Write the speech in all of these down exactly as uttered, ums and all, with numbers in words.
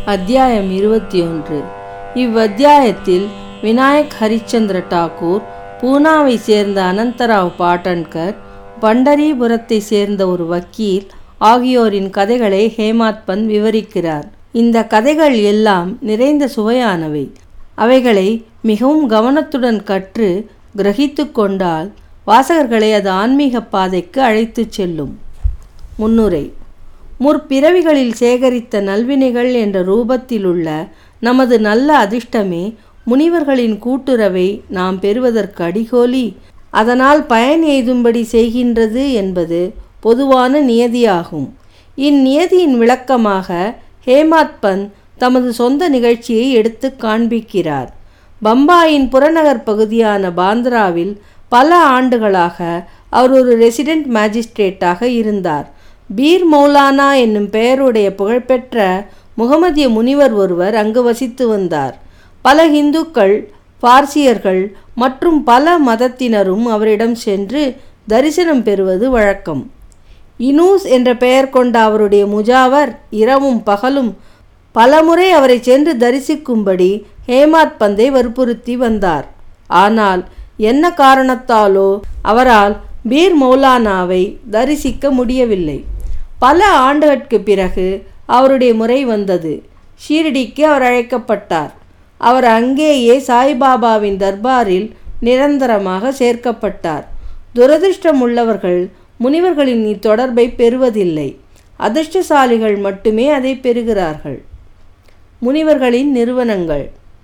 அத்தியாயம் இருபத்தி ஒன்று. இவ்வத்தியாயத்தில் விநாயக் ஹரிச்சந்திர டாகூர், பூனாவை சேர்ந்த அனந்தராவ் பாட்டன்கர், பண்டரிபுரத்தை சேர்ந்த ஒரு வக்கீல் ஆகியோரின் கதைகளை ஹேமாத் பந்த் விவரிக்கிறார். இந்த கதைகள் எல்லாம் நிறைந்த சுவையானவை. அவைகளை மிகவும் கவனத்துடன் கற்று கிரகித்து கொண்டால் வாசகர்களை அது ஆன்மீக பாதைக்கு அழைத்து செல்லும். முன்னுரை. முற்பிறவிகளில் சேகரித்த நல்வினைகள் என்ற ரூபத்திலுள்ள நமது நல்ல அதிர்ஷ்டமே முனிவர்களின் கூட்டுறவை நாம் பெறுவதற்கு அடிகோலி, அதனால் பயன் எய்தும்படி செய்கின்றது என்பது பொதுவான நியதியாகும். இந்நியதியின் விளக்கமாக ஹேமாத் பந்த் தமது சொந்த நிகழ்ச்சியை எடுத்து காண்பிக்கிறார். பம்பாயின் புறநகர் பகுதியான பாந்திராவில் பல ஆண்டுகளாக அவர் ஒரு ரெசிடென்ட் மேஜிஸ்ட்ரேட்டாக இருந்தார். பீர் மௌலானா என்னும் பெயருடைய புகழ்பெற்ற முகமதிய முனிவர் ஒருவர் அங்கு வசித்து வந்தார். பல இந்துக்கள், பார்சியர்கள் மற்றும் பல மதத்தினரும் அவரிடம் சென்று தரிசனம் பெறுவது வழக்கம். இனூஸ் என்ற பெயர் கொண்ட அவருடைய முஜாவர் இரவும் பகலும் பலமுறை அவரை சென்று தரிசிக்கும்படி ஹேமாத் பந்தை வற்புறுத்தி வந்தார். ஆனால் என்ன காரணத்தாலோ அவரால் பீர் மௌலானாவை தரிசிக்க முடியவில்லை. பல ஆண்டுகளுக்கு பிறகு அவருடைய முறை வந்தது. ஷீரடிக்கு அவர் அழைக்கப்பட்டார். அவர் அங்கேயே சாய்பாபாவின் தர்பாரில் நிரந்தரமாக சேர்க்கப்பட்டார். துரதிர்ஷ்டம் உள்ளவர்கள் முனிவர்களின் இத்தொடர்பை பெறுவதில்லை. அதிர்ஷ்டசாலிகள் மட்டுமே அதை பெறுகிறார்கள். முனிவர்களின் நிறுவனங்கள்.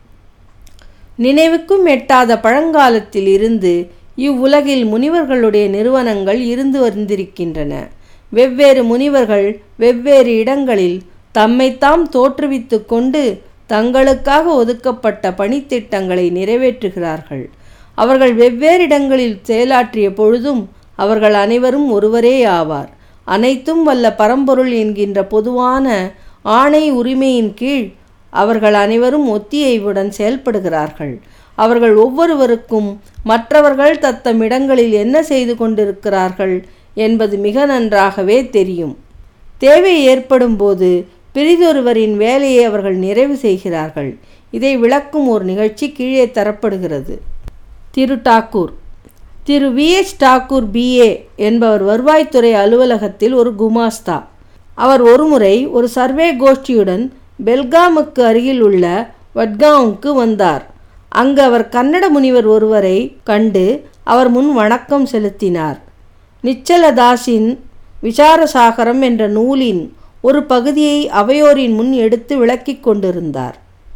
நினைவுக்கும் எட்டாத பழங்காலத்தில் இருந்து இவ்வுலகில் முனிவர்களுடைய நிறுவனங்கள் இருந்து வந்திருக்கின்றன. வெவ்வேறு முனிவர்கள் வெவ்வேறு இடங்களில் தம்மைத்தாம் தோற்றுவித்து கொண்டு தங்களுக்காக ஒதுக்கப்பட்ட பணித்திட்டங்களை நிறைவேற்றுகிறார்கள். அவர்கள் வெவ்வேறு இடங்களில் செயலாற்றிய பொழுதும் அவர்கள் அனைவரும் ஒருவரே ஆவார். அனைத்தும் வல்ல பரம்பொருள் என்கின்ற பொதுவான ஆணை உரிமையின் கீழ் அவர்கள் அனைவரும் ஒத்தியைவுடன் செயல்படுகிறார்கள். அவர்கள் ஒவ்வொருவருக்கும் மற்றவர்கள் தத்தம் இடங்களில் என்ன செய்து கொண்டிருக்கிறார்கள் என்பது மிக நன்றாகவே தெரியும். தேவை ஏற்படும் போது பிரிதொருவரின் வேலையை அவர்கள் நிறைவு செய்கிறார்கள். இதை விளக்கும் ஒரு நிகழ்ச்சி கீழே தரப்படுகிறது. திரு டாக்கூர். திரு வி எச் டாக்கூர் பிஏ என்பவர் வருவாய்த்துறை அலுவலகத்தில் ஒரு குமாஸ்தா. அவர் ஒருமுறை ஒரு சர்வே கோஷ்டியுடன் பெல்காமுக்கு அருகில் உள்ள வட்காவுக்கு வந்தார். அங்கு அவர் கன்னட முனிவர் ஒருவரை கண்டு அவர் முன் வணக்கம் செலுத்தினார். நிச்சலதாஸின் விசாரசாகரம் என்ற நூலின் ஒரு பகுதியை அவையோரின் முன் எடுத்து விளக்கி கொண்டிருந்தார்.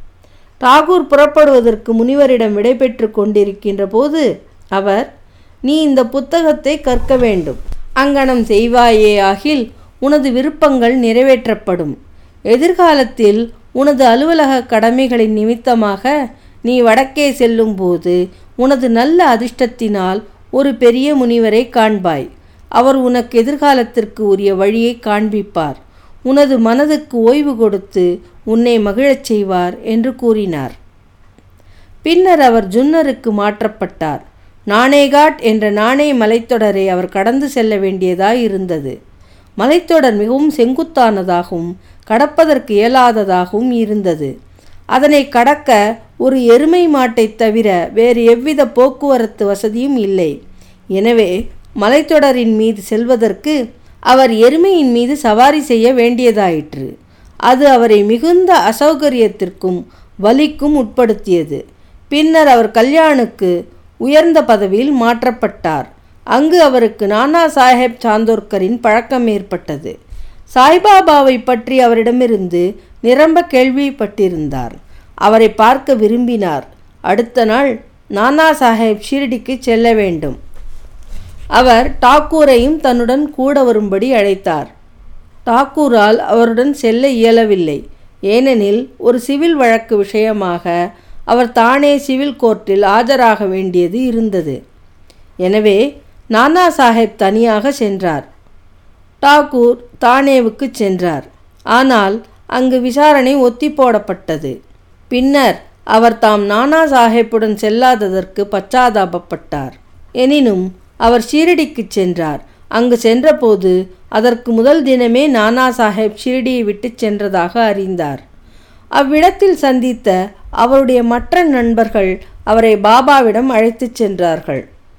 டாகூர் புறப்படுவதற்கு முனிவரிடம் விடைபெற்று கொண்டிருக்கின்ற போது அவர், நீ இந்த புத்தகத்தை கற்க வேண்டும். அங்கனம் செய்வாயே ஆகில் உனது விருப்பங்கள் நிறைவேற்றப்படும். எதிர்காலத்தில் உனது அலுவலக கடமைகளின் நிமித்தமாக நீ வடக்கே செல்லும் போது உனது நல்ல அதிர்ஷ்டத்தினால் ஒரு பெரிய முனிவரை காண்பாய். அவர் உனக்கு எதிர்காலத்திற்கு உரிய வழியை காண்பிப்பார். உனது மனதுக்கு ஓய்வு கொடுத்து உன்னை மகிழச் செய்வார் என்று கூறினார். பின்னர் அவர் ஜுன்னருக்கு மாற்றப்பட்டார். நானேகாட் என்ற நாணய மலைத்தொடரை அவர் கடந்து செல்ல வேண்டியதாய் இருந்தது. மலைத்தொடர் மிகவும் செங்குத்தானதாகவும் கடப்பதற்கு இயலாததாகவும் இருந்தது. அதனை கடக்க ஒரு எருமை மாட்டை தவிர வேறு எவ்வித போக்குவரத்து வசதியும் இல்லை. எனவே மலைத்தொடரின் மீது செல்வதற்கு அவர் எருமையின் மீது சவாரி செய்ய வேண்டியதாயிற்று. அது அவரை மிகுந்த அசௌகரியத்திற்கும் வலிக்கும் உட்படுத்தியது. பின்னர் அவர் கல்யாணுக்கு உயர்ந்த பதவியில் மாற்றப்பட்டார். அங்கு அவருக்கு நானா சாஹேப் சாந்தோர்கரின் பழக்கம் ஏற்பட்டது. சாய்பாபாவை பற்றி அவரிடமிருந்து நிரம்ப கேள்விப்பட்டிருந்தார். அவரை பார்க்க விரும்பினார். அடுத்த நாள் நானா சாஹேப் ஷீரடிக்கு செல்ல வேண்டும். அவர் டாக்கூரையும் தன்னுடன் கூட வரும்படி அழைத்தார். டாக்கூரால் அவருடன் செல்ல இயலவில்லை. ஏனெனில் ஒரு சிவில் வழக்கு விஷயமாக அவர் தானே சிவில் கோர்ட்டில் ஆஜராக வேண்டியது இருந்தது. எனவே நானா சாஹேப் தனியாக சென்றார். டாக்கூர் தானேவுக்கு சென்றார். ஆனால் அங்கு விசாரணை ஒத்தி போடப்பட்டது. பின்னர் அவர் தாம் நானா சாஹேப்புடன் செல்லாததற்கு பச்சாதாபப்பட்டார். எனினும் அவர் ஷீரடிக்கு சென்றார். அங்கு சென்றபோது அதற்கு முதல் தினமே நானா சாஹேப் ஷிரடியை விட்டு சென்றதாக அறிந்தார். அவ்விடத்தில் சந்தித்த அவருடைய மற்ற நண்பர்கள் அவரை பாபாவிடம் அழைத்துச் சென்றார்கள்.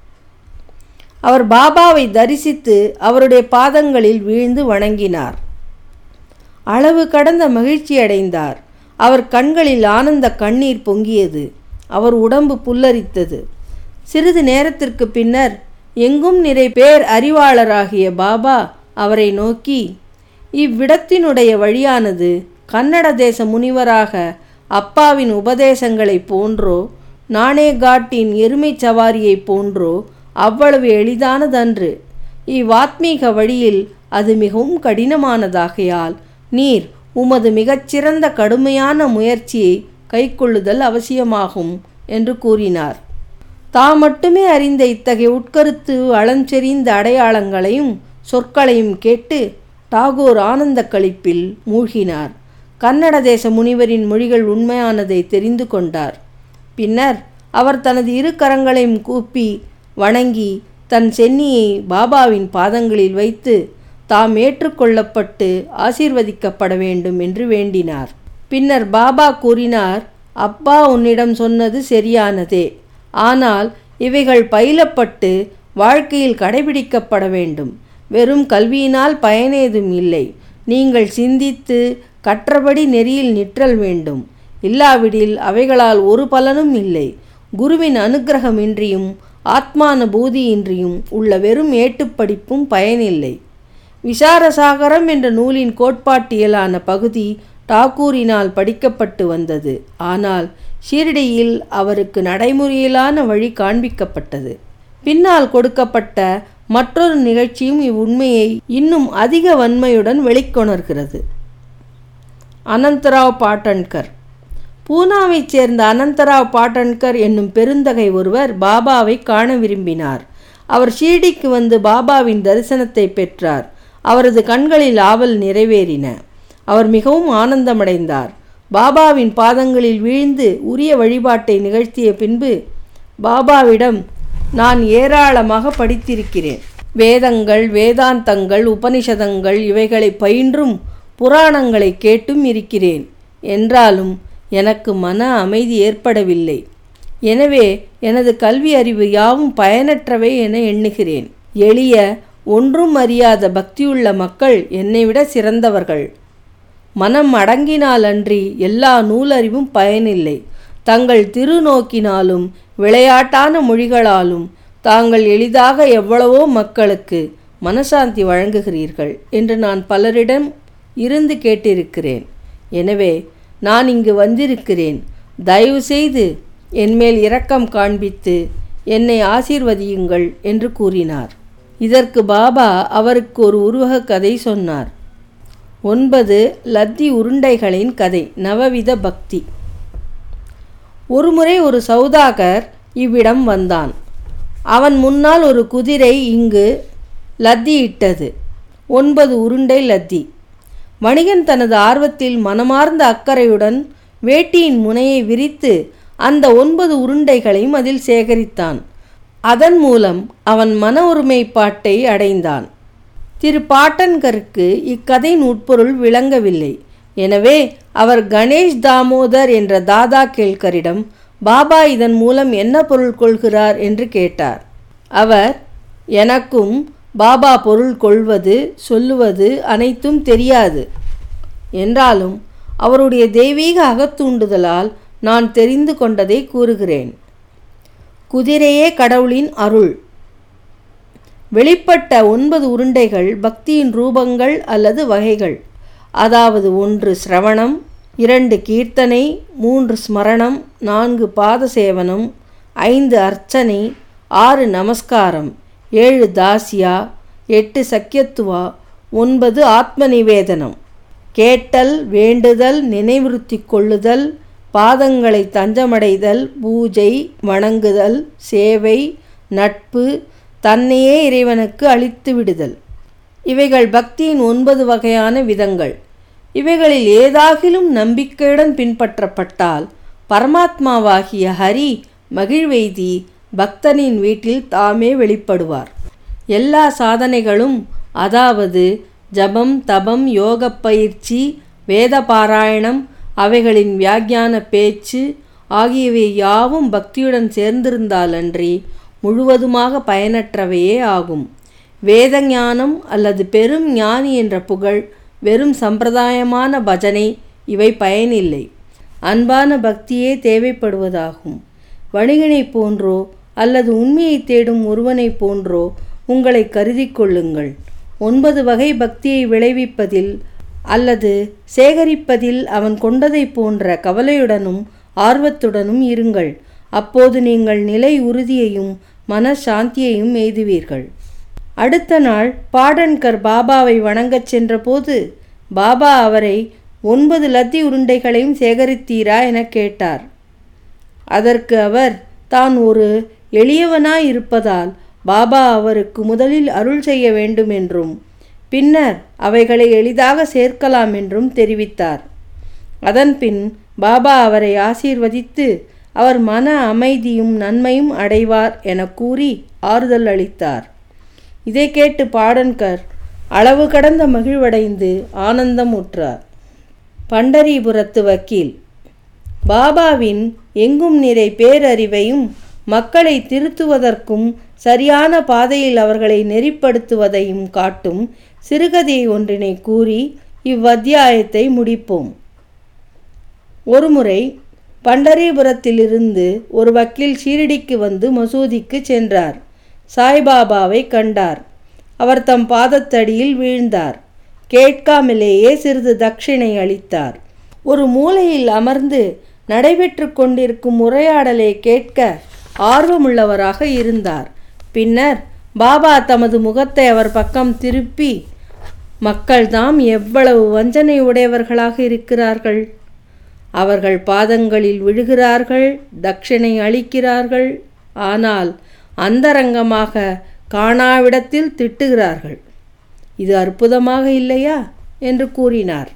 அவர் பாபாவை தரிசித்து அவருடைய பாதங்களில் வீழ்ந்து வணங்கினார். அளவு கடந்த மகிழ்ச்சி அடைந்தார். அவர் கண்களில் ஆனந்த கண்ணீர் பொங்கியது. அவர் உடம்பு புல்லரித்தது. சிறிது நேரத்திற்கு பின்னர் எங்கும் நிறை பேர் அறிவாளராகிய பாபா அவரை நோக்கி, இவ்விடத்தினுடைய வழியானது கன்னட தேச முனிவராக அப்பாவின் உபதேசங்களைப் போன்றோ நாணேகாட்டின் எருமை சவாரியைப் போன்றோ அவ்வளவு எளிதானதன்று. இவ்வாத்மீக வழியில் அது மிகவும் கடினமானதாகையால் நீர் உமது மிகச்சிறந்த கடுமையான முயற்சியை கைக்கொள்ளுதல் அவசியமாகும் என்று கூறினார். தாம் மட்டுமே அறிந்த இத்தகைய உட்கருத்து அளஞ்செறிந்த அடையாளங்களையும் சொற்களையும் கேட்டு டாகூர் ஆனந்த களிப்பில் மூழ்கினார். கன்னட தேச முனிவரின் மொழிகள் உண்மையானதை தெரிந்து கொண்டார். பின்னர் அவர் தனது இரு கரங்களையும் கூப்பி வணங்கி தன் சென்னியை பாபாவின் பாதங்களில் வைத்து தாம் ஏற்றுக்கொள்ளப்பட்டு ஆசீர்வதிக்கப்பட வேண்டும் என்று வேண்டினார். பின்னர் பாபா கூறினார், அப்பா உன்னிடம் சொன்னது சரியானதே. ஆனால் இவைகள் பயிலப்பட்டு வாழ்க்கையில் கடைபிடிக்கப்பட வேண்டும். வெறும் கல்வியினால் பயனேதும் இல்லை. நீங்கள் சிந்தித்து கற்றபடி நெறியில் நிற்றல் வேண்டும். இல்லாவிடில் அவைகளால் ஒரு பலனும் இல்லை. குருவின் அனுக்கிரகமின்றியும் ஆத்மானுபூதியின்றியும் உள்ள வெறும் ஏட்டுப்படிப்பும் பயனில்லை. விசாரசாகரம் என்ற நூலின் கோட்பாட்டியலான பகுதி டாகூரினால் படிக்கப்பட்டு வந்தது. ஆனால் ஷீரடியில் அவருக்கு நடைமுறையிலான வழி காண்பிக்கப்பட்டது. பின்னால் கொடுக்கப்பட்ட மற்றொரு நிகழ்ச்சியும் இவ்வுண்மையை இன்னும் அதிக வன்மையுடன் வெளிக்கொணர்கிறது. அனந்தராவ் பாட்டன்கர். பூனாவைச் சேர்ந்த அனந்தராவ் பாட்டன்கர் என்னும் பெருந்தகை ஒருவர் பாபாவை காண விரும்பினார். அவர் ஷீரடிக்கு வந்து பாபாவின் தரிசனத்தை பெற்றார். அவரது கண்களில் ஆவல் நிறைவேறின. அவர் மிகவும் ஆனந்தமடைந்தார். பாபாவின் பாதங்களில் வீழ்ந்து உரிய வழிபாட்டை நிகழ்த்திய பின்பு பாபாவிடம், நான் ஏராளமாக படித்திருக்கிறேன். வேதங்கள், வேதாந்தங்கள், உபனிஷதங்கள் இவைகளை பயின்றும் புராணங்களை கேட்டும் இருக்கிறேன். என்றாலும் எனக்கு மன அமைதி ஏற்படவில்லை. எனவே எனது கல்வி அறிவு யாவும் பயனற்றவை என எண்ணுகிறேன். எளிய ஒன்றும் அறியாத பக்தியுள்ள மக்கள் என்னை விட சிறந்தவர்கள். மனம் அடங்கினாலன்றி எல்லா நூலறிவும் பயனில்லை. தங்கள் திருநோக்கினாலும் விளையாட்டான மொழிகளாலும் தாங்கள் எளிதாக எவ்வளவோ மக்களுக்கு மனசாந்தி வழங்குகிறீர்கள் என்று நான் பலரிடம் இருந்து கேட்டிருக்கிறேன். எனவே நான் இங்கு வந்திருக்கிறேன். தயவு செய்து என்மேல் இரக்கம் காண்பித்து என்னை ஆசீர்வதியுங்கள் என்று கூறினார். இதற்கு பாபா அவருக்கு ஒரு உருவக கதை சொன்னார். ஒன்பது லத்தி உருண்டைகளின் கதை. நவவித பக்தி. ஒருமுறை ஒரு சௌதாகர் இவ்விடம் வந்தான். அவன் முன்னால் ஒரு குதிரை இங்கு லத்தியிட்டது. ஒன்பது உருண்டை லத்தி. வணிகன் தனது ஆர்வத்தில் மனமார்ந்த அக்கறையுடன் வேட்டியின் முனையை விரித்து அந்த ஒன்பது உருண்டைகளையும் அதில் சேகரித்தான். அதன் மூலம் அவன் மன ஒருமைப்பாட்டை அடைந்தான். திரு பாட்டன்கருக்கு இக்கதையின் உட்பொருள் விளங்கவில்லை. எனவே அவர் கணேஷ் தாமோதர் என்ற தாதா கேல்கரிடம் பாபா இதன் மூலம் என்ன பொருள் கொள்கிறார் என்று கேட்டார். அவர், எனக்கும் பாபா பொருள் கொள்வது சொல்லுவது அனைத்தும் தெரியாது. என்றாலும் அவருடைய தெய்வீக அகத்தூண்டுதலால் நான் தெரிந்து கொண்டதை கூறுகிறேன். குதிரையே கடவுளின் அருள். வெளிப்பட்ட ஒன்பது உருண்டைகள் பக்தியின் ரூபங்கள் அல்லது வகைகள். அதாவது ஒன்று சிரவணம், இரண்டு கீர்த்தனை, மூன்று ஸ்மரணம், நான்கு பாத சேவனம், ஐந்து அர்ச்சனை, ஆறு நமஸ்காரம், ஏழு தாசியா, எட்டு சக்கியத்துவா, ஒன்பது ஆத்ம நிவேதனம். கேட்டல், வேண்டுதல், நினைவுறுத்தி கொள்ளுதல், பாதங்களை தஞ்சமடைதல், பூஜை, வணங்குதல், சேவை, நட்பு, தன்னையே இறைவனுக்கு அளித்து விடுதல். இவைகள் பக்தியின் ஒன்பது வகையான விதங்கள். இவைகளில் ஏதாகிலும் நம்பிக்கையுடன் பின்பற்றப்பட்டால் பரமாத்மாவாகிய ஹரி மகிழ்வெய்தி பக்தனின் வீட்டில் தாமே வெளிப்படுவார். எல்லா சாதனைகளும், அதாவது ஜபம், தபம், யோக பயிற்சி, வேத பாராயணம், அவைகளின் வியாக்கியான பேச்சு ஆகியவை யாவும் பக்தியுடன் சேர்ந்திருந்தாலன்றி முழுவதுமாக பயனற்றவையே ஆகும். வேத ஞானம் அல்லது பெரும் ஞானி என்ற புகழ், வெறும் சம்பிரதாயமான பஜனை இவை பயனில்லை. அன்பான பக்தியே தேவைப்படுவதாகும். வணிகனை போன்றோ அல்லது உண்மையை தேடும் ஒருவனை போன்றோ உங்களை கருதி கொள்ளுங்கள். ஒன்பது வகை பக்தியை விளைவிப்பதில் அல்லது சேகரிப்பதில் அவன் கொண்டதை போன்ற கவலையுடனும் ஆர்வத்துடனும் இருங்கள். அப்போது நீங்கள் நிலை உறுதியையும் மனசாந்தியையும் எய்துவீர்கள். அடுத்த நாள் பாடன்கர் பாபாவை வணங்கச் சென்றபோது பாபா அவரை ஒன்பது லத்தி உருண்டைகளையும் சேகரித்தீரா என கேட்டார். அதற்கு அவர் தான் ஒரு எளியவனாய் இருப்பதால் பாபா அவருக்கு முதலில் அருள் செய்ய வேண்டும் என்றும் பின்னர் அவைகளை எளிதாக சேர்க்கலாம் என்றும் தெரிவித்தார். அதன்பின் பாபா அவரை ஆசீர்வதித்து அவர் மன அமைதியும் நன்மையும் அடைவார் என கூறி ஆறுதல் அளித்தார். இதை கேட்டு பாடன்கர் அளவு கடந்த மகிழ்வடைந்து ஆனந்தமுற்றார். பண்டரிபுரத்து வக்கீல் பாபாவின் எங்கும் நிறை பேரறிவையும் மக்களை திருத்துவதற்கும் சரியான பாதையில் அவர்களை நெறிப்படுத்துவதையும் காட்டும் சிறுகதை ஒன்றினை கூறி இவ்வத்தியாயத்தை முடிப்போம். ஒருமுறை பண்டரிபுரத்திலிருந்து ஒரு வக்கீல் ஷீரடிக்கு வந்து மசூதிக்கு சென்றார். சாய்பாபாவை கண்டார். அவர் தம் பாதத்தடியில் வீழ்ந்தார். கேட்காமலேயே சிறிது தட்சிணை அளித்தார். ஒரு மூலையில் அமர்ந்து நடைபெற்று கொண்டிருக்கும் உரையாடலை கேட்க ஆர்வமுள்ளவராக இருந்தார். பின்னர் பாபா தமது முகத்தை அவர் பக்கம் திருப்பி, மக்கள்தாம் எவ்வளவு வஞ்சனை உடையவர்களாக இருக்கிறார்கள். அவர்கள் பாதங்களில் விழுகிறார்கள், தட்சிணை அளிக்கிறார்கள், ஆனால் அந்தரங்கமாக காணாவிடத்தில் திட்டுகிறார்கள். இது அற்புதமாக இல்லையா என்று கூறினார்.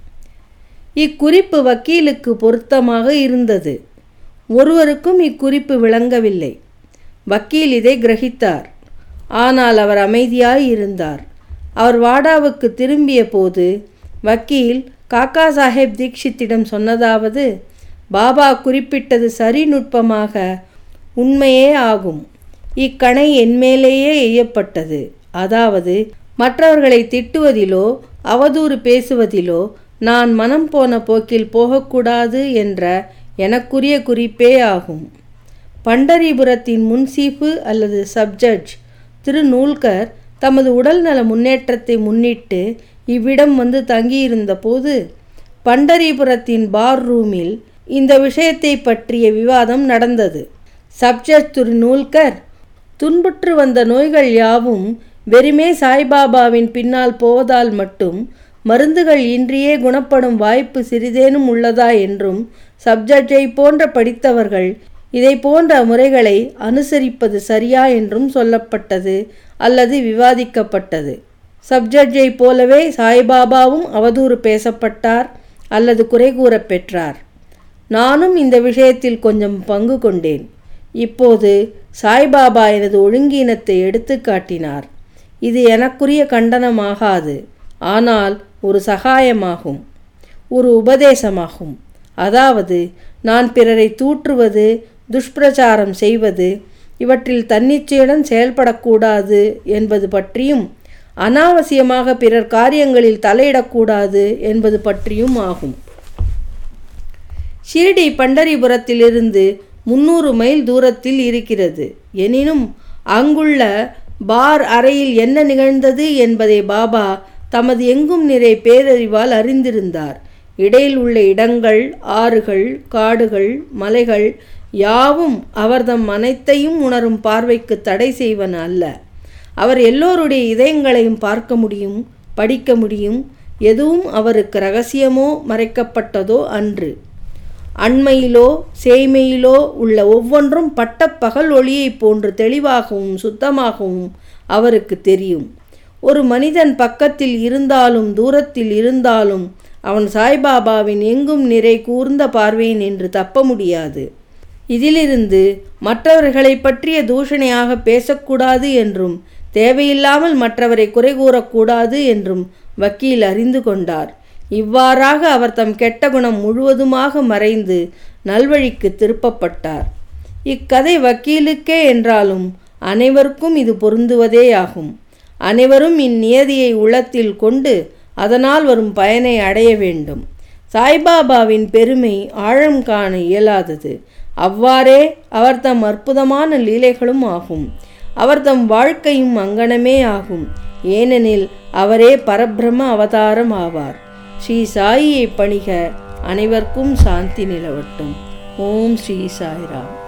இக்குறிப்பு வக்கீலுக்கு பொருத்தமாக இருந்தது. ஒருவருக்கும் இக்குறிப்பு விளங்கவில்லை. வக்கீல் இதை கிரகித்தார். ஆனால் அவர் அமைதியாய் இருந்தார். அவர் வாடாவுக்கு திரும்பிய போது வக்கீல் காக்கா சாஹேப் தீக்ஷித்திடம் சொன்னதாவது, பாபா குறிப்பிட்டது சரி நுட்பமாக உண்மையே ஆகும். இக்கணை என்மேலேயே எய்யப்பட்டது. அதாவது மற்றவர்களை திட்டுவதிலோ அவதூறு பேசுவதிலோ நான் மனம் போன போக்கில் போகக்கூடாது என்ற எனக்குரிய குறிப்பே ஆகும். பண்டரிபுரத்தின் முன்சீஃபு அல்லது சப்ஜட்ஜ் திரு நூல்கர் தமது உடல்நல முன்னேற்றத்தை முன்னிட்டு இவ்விடம் வந்து தங்கியிருந்த போது பண்டரிபுரத்தின் பார் ரூமில் இந்த விஷயத்தை பற்றிய விவாதம் நடந்தது. சப்ஜட்ஜ் திரு நூல்கர், துன்புற்று வந்த நோய்கள் யாவும் வெறுமே சாய்பாபாவின் பின்னால் போவதால் மட்டும் மருந்துகள் இன்றியே குணப்படும் வாய்ப்பு சிறிதேனும் உள்ளதா என்றும், சப்ஜட்ஜை போன்ற படித்தவர்கள் இதை போன்ற முறைகளை அனுசரிப்பது சரியா என்றும் சொல்லப்பட்டது அல்லது விவாதிக்கப்பட்டது. சப்ஜட்ஜை போலவே சாய்பாபாவும் அவதூறு பேசப்பட்டார் அல்லது குறை கூற பெற்றார். நானும் இந்த விஷயத்தில் கொஞ்சம் பங்கு கொண்டேன். இப்போது சாய்பாபா எனது ஒழுங்கீனத்தை எடுத்து காட்டினார். இது எனக்குரிய கண்டனமாகாது, ஆனால் ஒரு சகாயமாகும், ஒரு உபதேசமாகும். அதாவது நான் பிறரை தூற்றுவது, துஷ்பிரச்சாரம் செய்வது இவற்றில் தன்னிச்சையுடன் செயல்படக்கூடாது என்பது பற்றியும், அனாவசியமாக பிறர் காரியங்களில் தலையிடக்கூடாது என்பது பற்றியும் ஆகும். ஷிரடி பண்டரிபுரத்திலிருந்து முன்னூறு மைல் தூரத்தில் இருக்கிறது. எனினும் அங்குள்ள பார் அறையில் என்ன நிகழ்ந்தது என்பதை பாபா தமது எங்கும் நிறை பேரறிவால் அறிந்திருந்தார். இடையில் உள்ள இடங்கள், ஆறுகள், காடுகள், மலைகள் யாவும் அவர்தம் அனைத்தையும் உணரும் பார்வைக்கு தடை செய்வன அல்ல. அவர் எல்லோருடைய இதயங்களையும் பார்க்க முடியும், படிக்க முடியும். எதுவும் அவருக்கு இரகசியமோ மறைக்கப்பட்டதோ அன்று. அண்மையிலோ சேய்மையிலோ உள்ள ஒவ்வொன்றும் பட்ட பகல் ஒளியைப் போன்று தெளிவாகவும் சுத்தமாகவும் அவருக்கு தெரியும். ஒரு மனிதன் பக்கத்தில் இருந்தாலும் தூரத்தில் இருந்தாலும் அவன் சாய்பாபாவின் எங்கும் நிறை கூர்ந்த பார்வையின் என்று தப்ப முடியாது. இதிலிருந்து மற்றவர்களை பற்றிய தூஷணையாக பேசக்கூடாது என்றும் தேவையில்லாமல் மற்றவரை குறை கூறக்கூடாது என்றும் வக்கீல் அறிந்து கொண்டார். இவ்வாறாக அவர் தம் கெட்ட குணம் முழுவதுமாக மறைந்து நல்வழிக்கு திருப்பப்பட்டார். இக்கதை வக்கீலுக்கே என்றாலும் அனைவருக்கும் இது பொருந்துவதேயாகும். அனைவரும் இந்நியதியை உள்ளத்தில் கொண்டு அதனால் வரும் பயனை அடைய வேண்டும். சாய்பாபாவின் பெருமை ஆழம் காண இயலாதது. அவ்வாறே அவர் தம் அற்புதமான லீலைகளும் ஆகும். அவர் தம் வாழ்க்கையும் அங்கனமே ஆகும். ஏனெனில் அவரே பரபிரம்ம அவதாரம் ஆவார். ஸ்ரீ சாயியை பணிக. அனைவருக்கும் சாந்தி நிலவட்டும். ஓம் ஸ்ரீ சாய்ராம்.